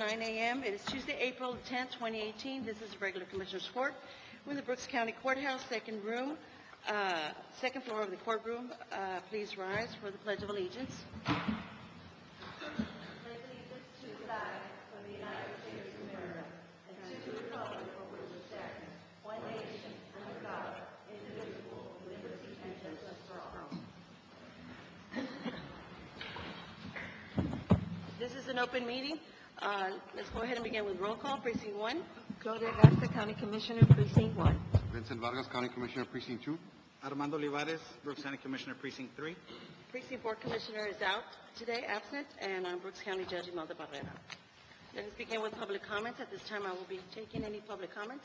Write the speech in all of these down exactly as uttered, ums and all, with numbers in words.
nine A M It is Tuesday, April tenth, twenty eighteen. This is the regular Commissioners Court. We're in the Brooks County Courthouse, second room, uh, second floor of the courtroom. Uh, please rise for the Pledge of Allegiance. This is an open meeting. Uh, let's go ahead and begin with roll call. Precinct one. Claudia Garza, County Commissioner, Precinct one. Vincent Vargas, County Commissioner, Precinct two. Armando Olivares, Brooks County Commissioner, Precinct three. Precinct four Commissioner is out today, absent, and I'm Brooks County Judge Imelda Barrera. Let us begin with public comments. At this time, I will be taking any public comments.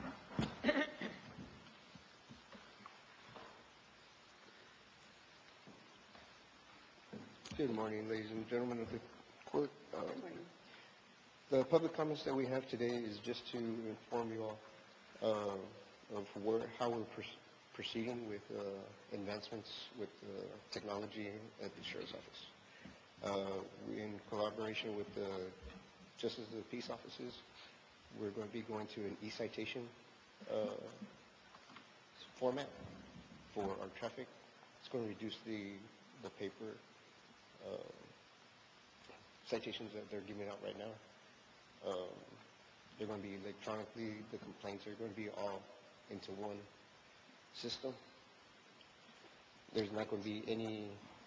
Good morning, ladies and gentlemen of the court. Um, the public comments that we have today is just to inform you all uh, of where, how we're pr proceeding with uh, advancements with uh, technology at the Sheriff's Office. Uh, we, in collaboration with the Justice of the Peace offices, we're going to be going to an e-citation uh, format for our traffic. It's going to reduce the, the paper Uh, citations that they're giving out right now. Um, they're going to be electronically, the complaints are going to be all into one system. There's not going to be any,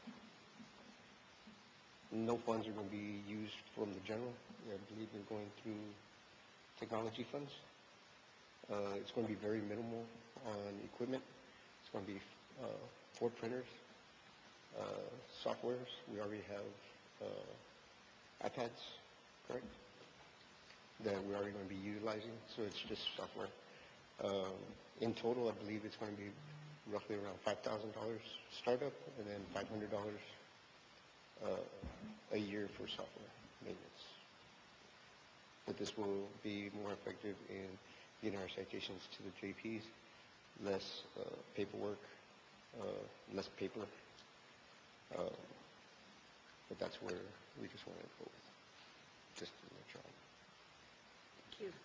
no funds are going to be used from the general. I believe they're going through technology funds. Uh, it's going to be very minimal on equipment. It's going to be uh, four printers. Uh, softwares, we already have uh, iPads, correct, that we're already going to be utilizing, so it's just software. Um, in total, I believe it's going to be roughly around five thousand dollars startup, and then five hundred dollars uh, a year for software maintenance. But this will be more effective in getting our citations to the J Ps, less uh, paperwork, uh, less paper. Um, but that's where we just want to go with, just to make sure. Thank you.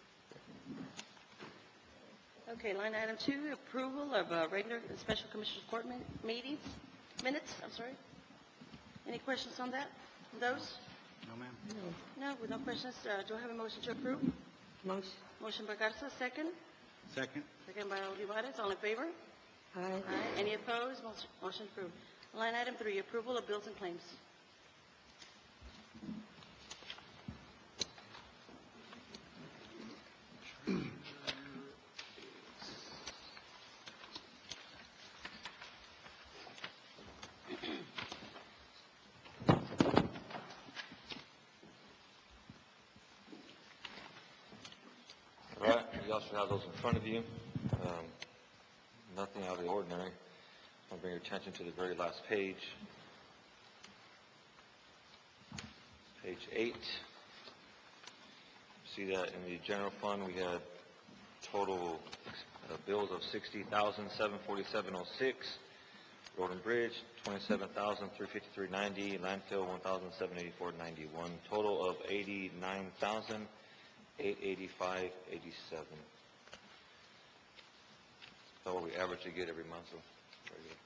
Okay, line item two, approval of uh, regular and special Commissioners Court min meetings, minutes, I'm sorry. Any questions on that, on those? No, ma'am. No, with no questions, uh, do I have a motion to approve? Motion. Motion by Garza, second. Second. Second by Olivares, all in favor? Aye. Aye. Any opposed? Motion, motion approved. Line item three, approval of bills and claims. All right, you also have those in front of you. Um, nothing out of the ordinary. I'll bring your attention to the very last page. Page eight. See that in the general fund we had total uh, bills of sixty thousand seven hundred forty-seven dollars and six cents. Road and Bridge, twenty-seven thousand three hundred fifty-three dollars and ninety cents. Landfill, one thousand seven hundred eighty-four dollars and ninety-one cents. Total of eighty-nine thousand eight hundred eighty-five dollars and eighty-seven cents. That's what we average to get every month. So. Very good.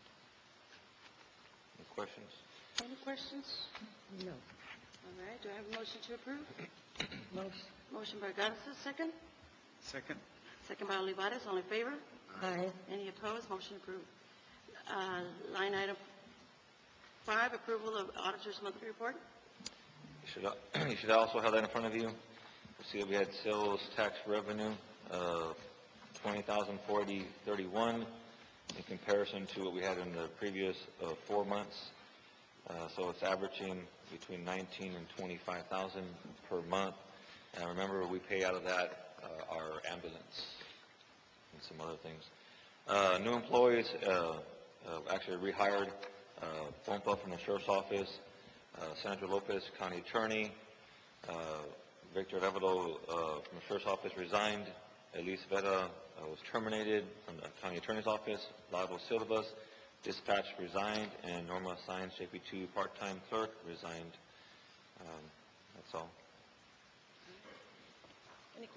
Any questions? Any questions? No. All right, do I have a motion to approve? Motion. Motion by Garza, second. Second. Second by Olivares, all in favor? Aye. Any opposed? Motion approved. Uh, line item five, approval of auditor's monthly report. You should, uh, you should also have that in front of you. You see that we had sales tax revenue of twenty thousand four hundred thirty-one in comparison to what we had in the previous uh, four months. Uh, so it's averaging between nineteen and twenty-five thousand per month. And remember, we pay out of that uh, our ambulance and some other things. Uh, new employees, uh, uh, actually rehired, uh, bump up from the Sheriff's Office, uh, Sandra Lopez, County Attorney, uh, Victor Revedo uh, from the Sheriff's Office resigned, Elise Vera uh, was terminated from the County Attorney's Office, Lado Silvas, Dispatch resigned, and Norma Sines, J P two part-time clerk, resigned. Um, that's all.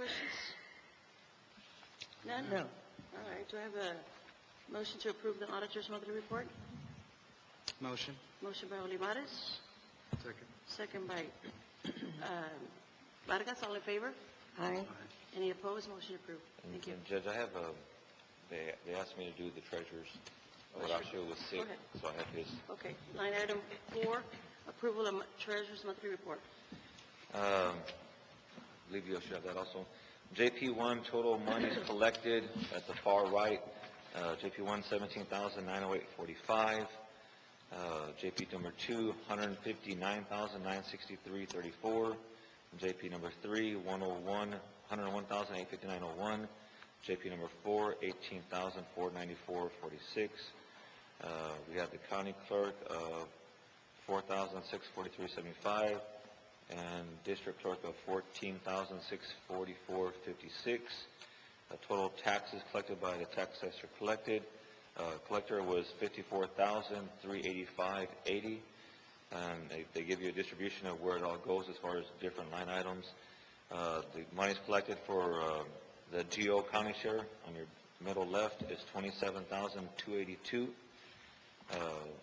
questions? None? No. All right, do I have a motion to approve the auditor's monthly report? Motion. Motion by Olivares, Second. second by um, Vargas, all in favor? Aye. Any opposed? Motion approved. And- Thank you. and Judge, I have a, they, they asked me to do the treasurer's, but Sure. Horacio was sick, Go ahead. so I have his. Okay, line item four, approval of treasurer's monthly report. Um, I believe you should have that also. J P one, total monies collected at the far right. Uh, J P one, seventeen thousand nine hundred eight forty-five. Uh, J P number two, one hundred fifty-nine thousand nine hundred sixty-three thirty-four. J P number three, one oh one, one hundred one thousand eight hundred fifty-nine oh one. J P number four, eighteen thousand four hundred ninety-four forty-six. Uh, we have the county clerk of four thousand six hundred forty-three seventy-five. And district clerk of fourteen thousand six hundred forty-four fifty-six. Uh, total taxes collected by the tax assessor collected. Uh, collector was fifty-four thousand three hundred eighty-five eighty. And they, they give you a distribution of where it all goes as far as different line items. Uh, the monies collected for uh, the G O county share on your middle left is twenty-seven thousand two hundred eighty-two. Uh,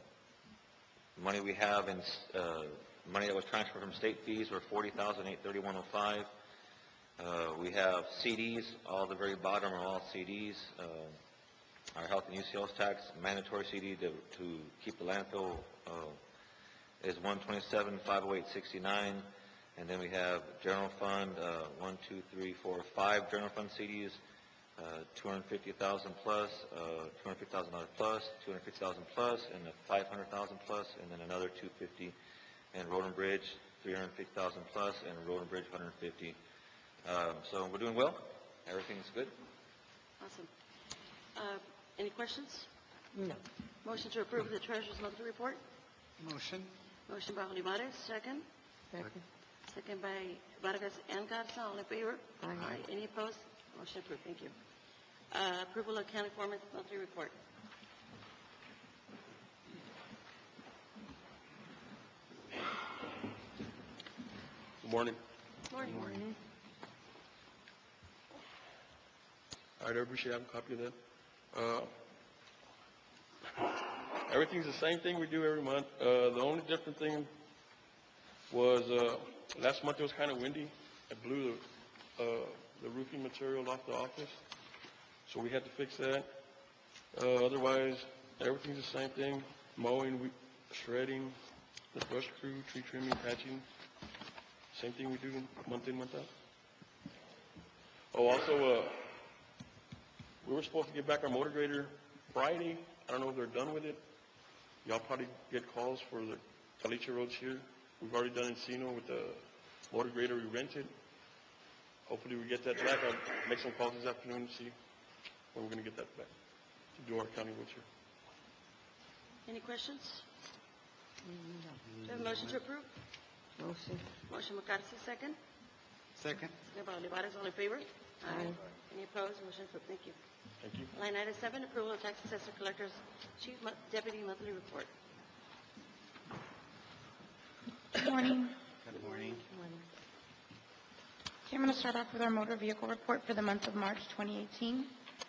money we have in uh, money that was transferred from state fees were forty thousand eight hundred thirty-one oh five. Uh, we have C Ds, all the very bottom are all C Ds. Uh, our health and use sales tax mandatory C D to, to keep the landfill uh, is one twenty-seven five oh eight sixty-nine. And then we have general fund, uh, one, two, three, four, five general fund C Ds, uh, two hundred fifty thousand plus, uh, two hundred fifty thousand dollars plus, two hundred fifty thousand plus, and a five hundred thousand plus, and then another two hundred fifty. And Road and Bridge, three hundred fifty thousand plus, and Road and Bridge, one hundred fifty. Um, so we're doing well. Everything's good. Awesome. Uh, Any questions? No. Motion to approve the treasurer's monthly report. Motion. Motion by Olivares, second. Second. Second by Vargas and Garza, all in favor? Aye. Any opposed? Motion approved. Thank you. Uh, Approval of county foreman's monthly report. Good morning. Morning. Morning. All right, everybody should have a copy of that. Uh, everything's the same thing we do every month. Uh, the only different thing was, uh, last month it was kind of windy. It blew the, uh, the roofing material off the office, so we had to fix that. Uh, otherwise, everything's the same thing. Mowing, we, shredding, the brush crew, tree trimming, patching. Same thing we do month in, month out. Oh, also, uh, we were supposed to get back our motor grader Friday. I don't know if they're done with it. Y'all probably get calls for the Caliche roads here. We've already done Encino with the motor grader we rented. Hopefully we get that back. I'll make some calls this afternoon to see when we're gonna get that back to do our county roads here. Any questions? No. Do I have a motion to approve? Motion. Motion by Garza, second. Second. Second by Olivares, all in favor? Aye. Any opposed? Motion approved. Thank you. Thank you. Line item seven, approval of tax assessor collector's chief mo- deputy monthly report. Good morning. Good morning. Morning. Okay, I'm going to start off with our motor vehicle report for the month of March twenty eighteen.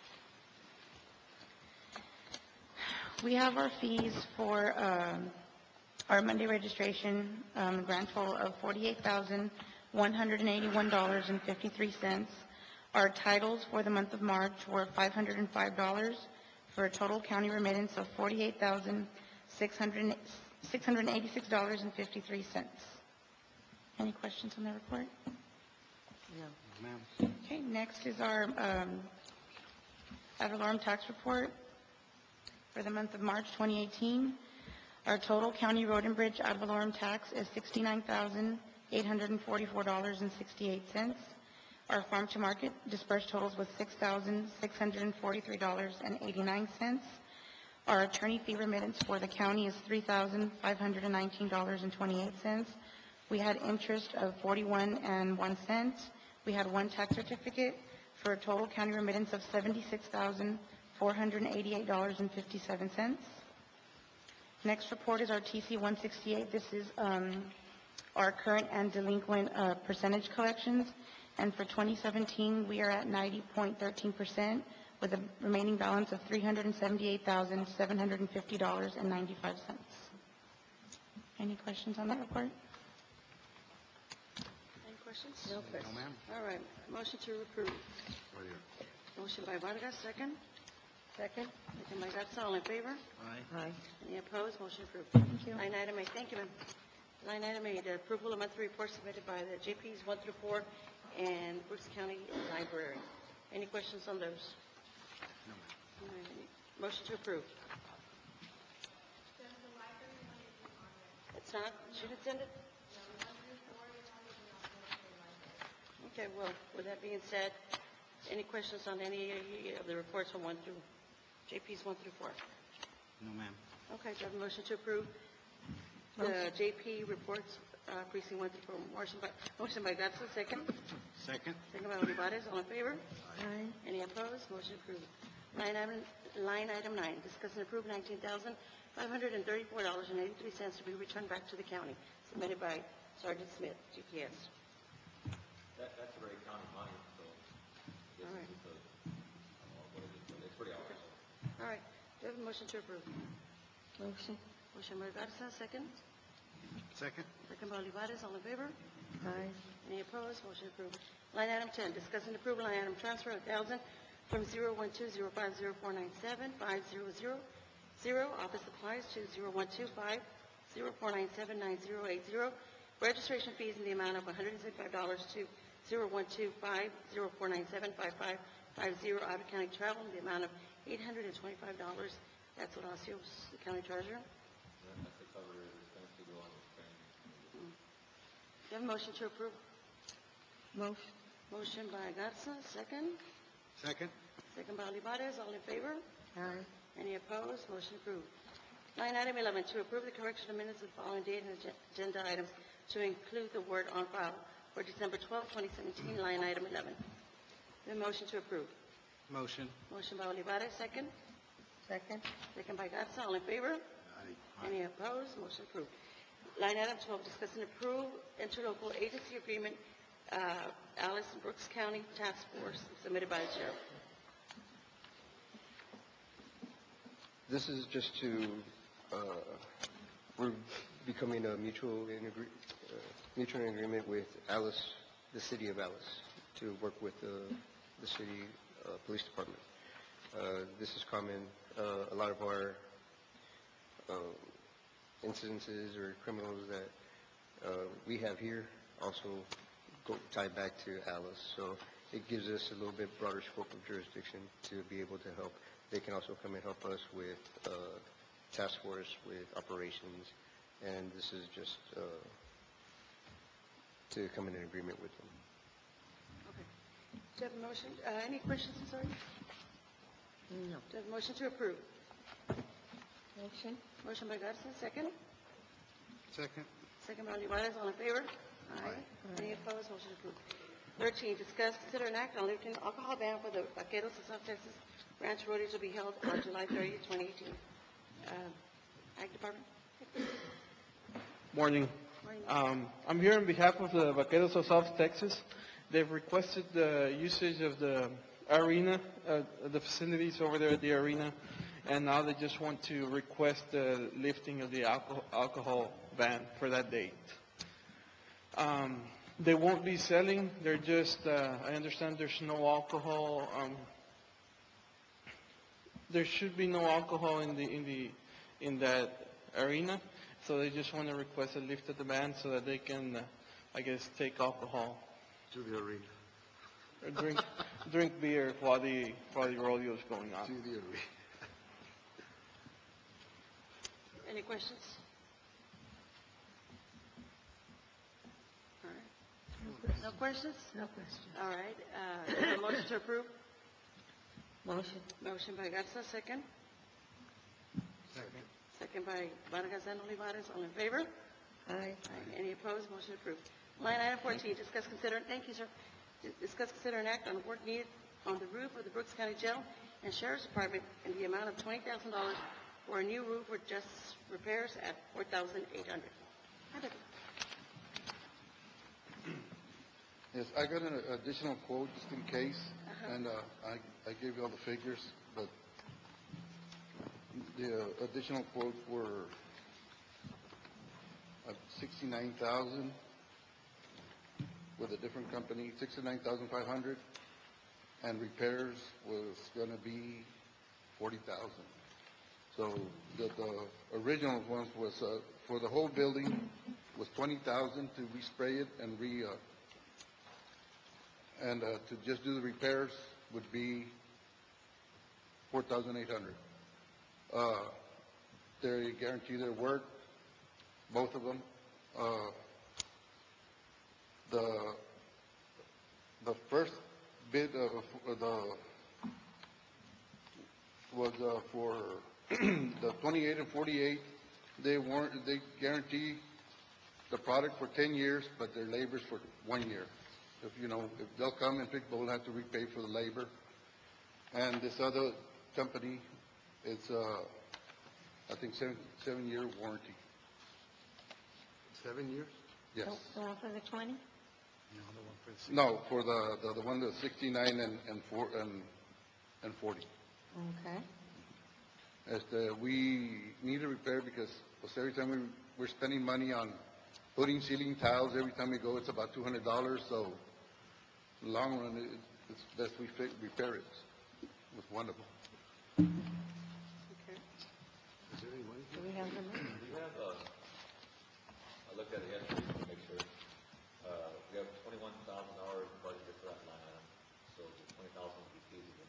We have our fees for um, our Monday registration, um, grand total of forty-eight thousand one hundred eighty-one dollars and fifty-three cents. Our titles for the month of March were five hundred five dollars for a total county remittance of forty-eight thousand six hundred eighty-six dollars and fifty-three cents. Any questions on the report? No. Ma'am. Okay, next is our um, ad valorem tax report for the month of March twenty eighteen. Our total county road and bridge ad valorem tax is sixty-nine thousand eight hundred forty-four dollars and sixty-eight cents. Our farm to market dispersed totals was six thousand six hundred forty-three dollars and eighty-nine cents. Our attorney fee remittance for the county is three thousand five hundred nineteen dollars and twenty-eight cents. We had interest of forty-one and one cent. We had one tax certificate for a total county remittance of seventy-six thousand four hundred eighty-eight dollars and fifty-seven cents. Next report is our T C one sixty-eight. This is um, our current and delinquent uh, percentage collections. And for twenty seventeen, we are at ninety point one three percent with a remaining balance of three hundred seventy-eight thousand, seven hundred fifty dollars and ninety-five cents. Any questions on that report? Any questions? No No, questions. ma'am. All right, motion to approve. Motion by Vargas, second. Second? Second by Gatsa, all in favor? Aye. Aye. Any opposed? Motion approved. Thank you. Line item eight, thank you, ma'am. Line item eight, the approval of monthly report submitted by the J Ps one through four and Brooks County Library. Any questions on those? No, ma'am. All right, motion to approve. It's not, she didn't send it? Okay, well, with that being said, any questions on any of the reports from one through, J Ps one through four? No, ma'am. Okay, do I have a motion to approve the J P reports, uh, precinct one through four? Motion by, motion by Gatsa, second. Second? Second by Olivares, all in favor? Aye. Any opposed? Motion approved. Line item, line item nine, discuss and approve nineteen thousand five hundred and thirty-four dollars and eighty-three cents to be returned back to the county, submitted by Sergeant Smith, G P S. That, that's already county money, so. All right. It's pretty obvious. All right, do I have a motion to approve? Motion? Motion by Garza, second. Second? Second by Olivares, all in favor? Aye. Any opposed? Motion approved. Line item ten, discuss and approve line item transfer of thousand from zero one two zero five zero four nine seven five zero zero zero office supplies to zero one two five zero four nine seven nine zero eight zero. Registration fees in the amount of one hundred seventy-five dollars to zero one two five zero four nine seven five five five zero out of county travel in the amount of eight hundred twenty-five dollars. That's Horacios, the county treasurer. That's to cover the expense to go on the training. Do you have a motion to approve? Motion? Motion by Garza, second. Second? Second by Olivares, all in favor? Aye. Any opposed? Motion approved. Line item eleven, to approve the correction of minutes of the following date and agen- agenda items to include the word on file for December twelfth, twenty seventeen, line item eleven. The motion to approve. Motion? Motion by Olivares, second. Second? Second by Garza, all in favor? Aye. Any opposed? Motion approved. Line item twelve, discuss and approve interlocal agency agreement, uh, Alice and Brooks County Task Force, submitted by the sheriff. This is just to, uh, we're becoming a mutual in agree, uh, mutual in agreement with Alice, the city of Alice, to work with the, the city, uh, police department. Uh, this is common, uh, a lot of our, um, incidences or criminals that, uh, we have here also go, tie back to Alice. So it gives us a little bit broader scope of jurisdiction to be able to help. They can also come and help us with uh, task force, with operations, and this is just uh, to come in agreement with them. Okay. Do you have a motion? Uh, any questions, I'm sorry? No. Do you have a motion to approve? Motion? Motion by Garza, second. Second? Second by Olivares, all in favor? Aye. Any opposed? Motion approved. Thirteen, discuss, consider an act on lifting alcohol ban for the Vaqueros of South Texas Ranch Rodeo to be held on July thirtieth, twenty eighteen. Uh, Ag Department? Morning. Morning. Um, I'm here on behalf of the Vaqueros of South Texas. They've requested the usage of the arena, uh, the facilities over there at the arena, and now they just want to request the lifting of the alcohol, alcohol ban for that date. Um, they won't be selling. They're just, uh, I understand there's no alcohol. Um, there should be no alcohol in the in the in that arena, so they just want to request a lift of the ban so that they can, uh, I guess, take alcohol To the arena. or drink drink beer while the while the rodeo is going on. To the arena. Any questions? All right. No questions? No question. All right. Uh, do you have a motion to approve? Motion? Motion by Garza, second. Second? Second by Vargas and Olivares, all in favor? Aye. Aye. Any opposed? Motion approved. Line item fourteen, discuss, consider, thank you, sir. Discuss, consider, and act on work needed on the roof of the Brooks County Jail and Sheriff's Department in the amount of twenty thousand dollars for a new roof with just repairs at four thousand eight hundred dollars. Yes, I got an additional quote just in case, and uh, I I gave you all the figures, but the uh, additional quotes were uh, sixty-nine thousand with a different company, sixty-nine thousand five hundred, and repairs was gonna be forty thousand. So the, the original ones was, uh, for the whole building was twenty thousand to respray it and re, uh, and, uh, to just do the repairs would be four thousand eight hundred. Uh, they guarantee their work, both of them. Uh, the, the first bid of, the, was, uh, for the twenty-eight and forty-eight, they warrant, they guarantee the product for ten years, but their labor's for one year. If, you know, if they'll come and pick, they'll have to repay for the labor. And this other company, it's, uh, I think seven, seven-year warranty. Seven years? Yes. The one for the twenty? No, the one for the six. No, for the, the, the one that's sixty-nine and, and four, and, and forty. Okay. As the, we need a repair because, because every time we, we're spending money on putting ceiling tiles, every time we go, it's about two hundred dollars, so in the long run, it, it's best we fi- repair it with one of them. Okay. Is there any money? Do we have the money? We have, uh, I looked at it yesterday to make sure. Uh, we have twenty-one thousand dollars budgeted for that line item, so the twenty thousand would be feasible.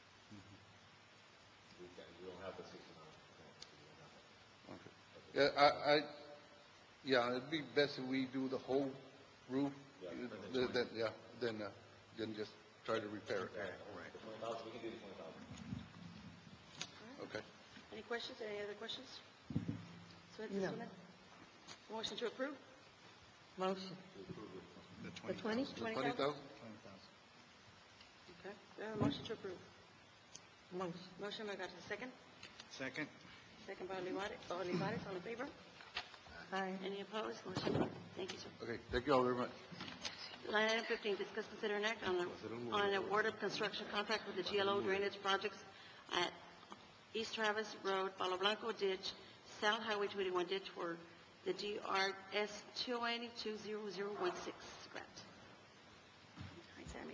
We can, we don't have the sixty-nine. Okay. Yeah, I, I, yeah, it'd be best if we do the whole roof, Yeah, uh, and the- then then, yeah, then, uh, then just try to repair it. Right. The twenty thousand, we can do the twenty thousand. Okay. Any questions? Any other questions? So No. Motion to approve? Motion. The The twenty? Twenty Twenty thousand? thousand? Twenty thousand. Okay. We have a motion to approve. Motion. Motion by Garza, second. Second? Second by Olivares. Olivares, all in favor? Aye. Any opposed? Motion carried. Thank you, sir. Okay, thank you all very much. Line item fifteen, discuss, consider, and act on, the- on an award of construction contract with the G L O drainage projects at East Travis Road, Palo Blanco Ditch, South Highway twenty-one ditch for the D R S two eighty-two zero zero one six grant. Hi, Sammy.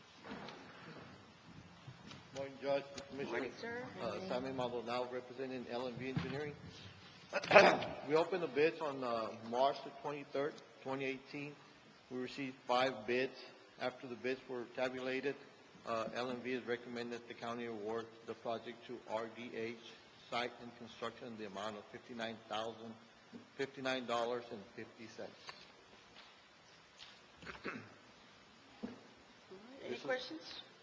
Morning, Judge, Morning, Commissioner. sir. Uh, Sammy Maldonado representing L and B Engineering. We opened the bids on, uh, March the twenty-third, twenty eighteen. We received five bids. After the bids were tabulated, uh, L and B has recommended the county award the project to R D H Site and Construction in the amount of fifty-nine thousand, fifty-nine dollars and fifty cents. All right, any questions?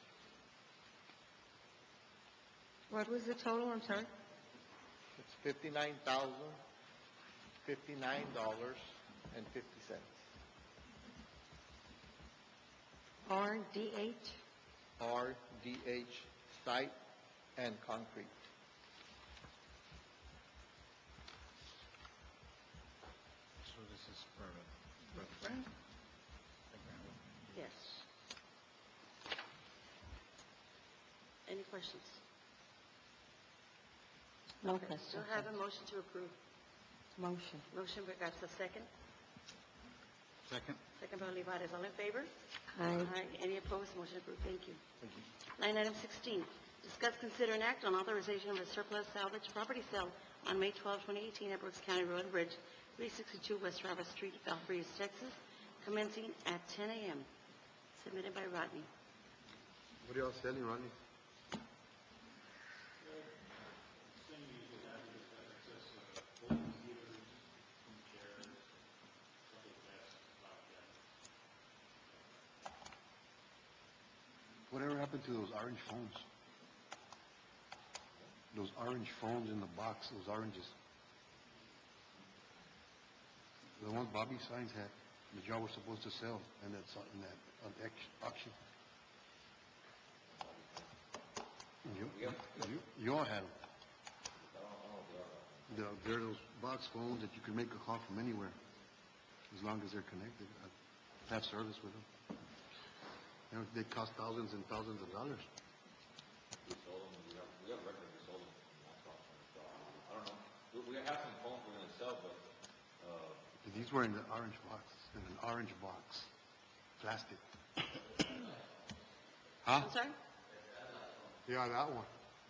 What was the total? I'm sorry. It's fifty-nine thousand, fifty-nine dollars and fifty cents. R D H? R D H Site and Concrete. So this is for, for the grant? The grant. Yes. Any questions? No Okay, question. Still have a motion to approve. Motion. Motion by Garza, second. Second? Second by Olivares, all in favor? Aye. Any opposed? Motion approved. Thank you. Line item sixteen, discuss, consider, and act on authorization of a surplus salvage property sale on May twelfth, twenty eighteen at Brooks County Road and Bridge, three sixty-two West Travis Street, Valparaiso, Texas, commencing at ten a m Submitted by Rodney. What are y'all selling, Rodney? Whatever happened to those orange phones? Those orange phones in the box, those oranges. The ones Bobby Signs had, that y'all were supposed to sell, and that's in that on ex- auction. You, you, you all had them. They're, they're those box phones that you can make a call from anywhere, as long as they're connected. I have service with them. know, they cost thousands and thousands of dollars. We sold them, we have, we have records, we sold them. That's all. So, I don't know. We, we have some phones we're gonna sell, but, uh, These were in the orange box, in an orange box, plastic. Huh? I'm sorry? Yeah, that one.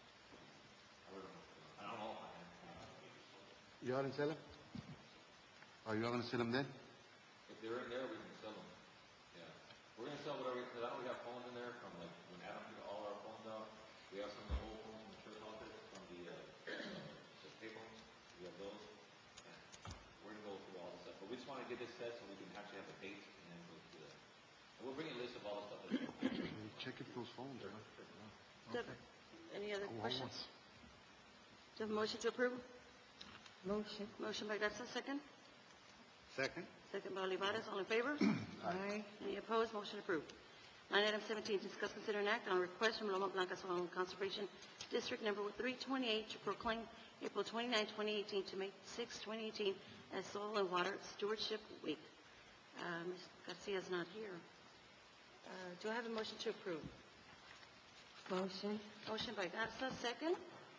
I don't know. You ought to sell them? Are you all gonna sell them then? If they're in there, we can sell them. Yeah. We're gonna sell whatever, because I know we have phones in there from like, when Adam took all our phones out, we have some of the old phones from the church office, from the, uh, the paper, we have those. We're gonna go through all this stuff, but we just wanna get this set so we can actually have a date and then go through that. And we'll bring a list of all the stuff that's. Check if those phones are. Do you have Any other Oh, I questions? want- Do you have a motion to approve? Motion. Motion by Garza, second. Second? Second by Olivares, all in favor? Aye. Any opposed? Motion approved. Line item seventeen, discuss, consider, and act on a request from Loma Blanca Soil Conservation District Number three twenty-eight to proclaim April twenty-ninth, twenty eighteen to May sixth, twenty eighteen as Soil and Water Stewardship Week. Uh, Miz Garcia is not here. Uh, do I have a motion to approve? Motion. Motion by Garza, second.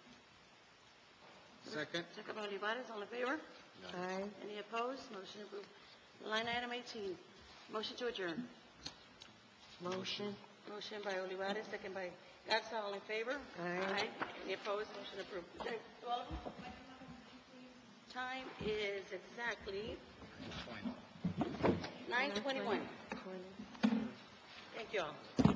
Second? Second by Olivares, all in favor? Aye. Any opposed? Motion approved. Line item eighteen, motion to adjourn. Motion. Motion by Olivares, second by Garza, all in favor? Aye. Any opposed? Motion approved. Okay, do all of them? Time is exactly nine twenty-one. Twenty. Thank you all.